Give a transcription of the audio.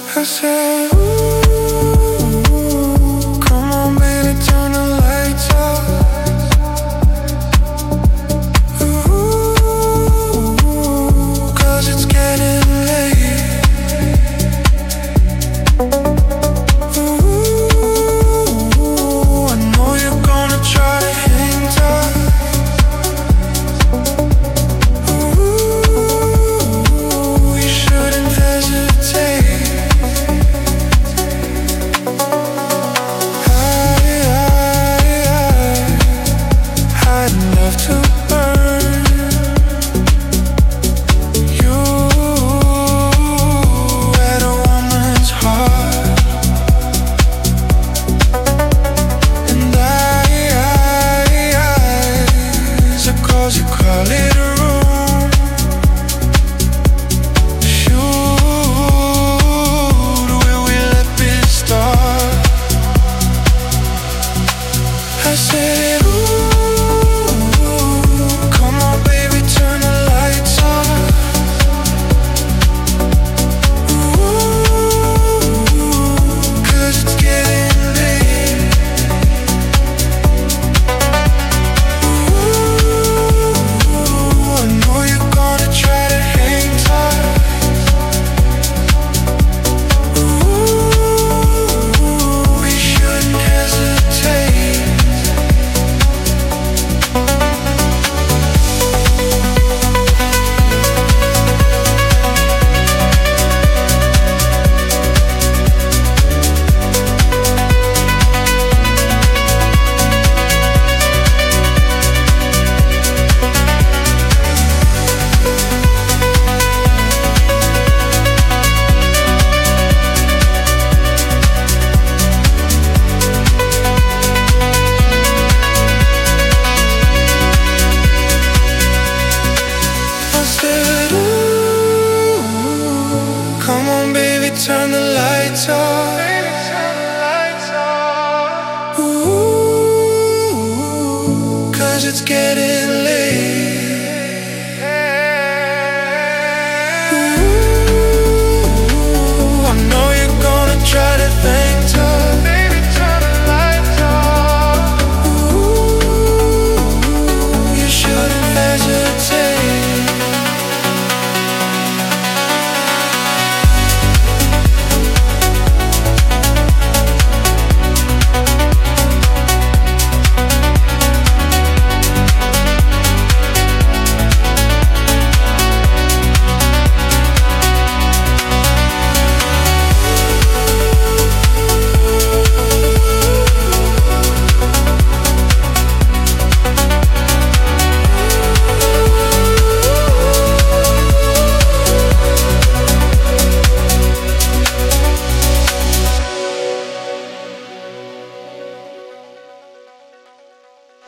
I said, ooh, come on baby, turn the lights off. Ooh, 'cause it's getting late. Ooh, I know you're gonna try to hang tough. Ooh, you shouldn't hesitate. I'd love to burn you at a woman's heart, and I cause you call it a room. Shoot, will we let this start? I said, ooh, come on baby, turn the lights on. Ooh, 'cause it's getting late. Ooh, I know you're gonna try to hang tight. Ooh, you shouldn't hesitate. I said, ooh, come on baby, turn the lights off. Ooh, 'cause it's getting late.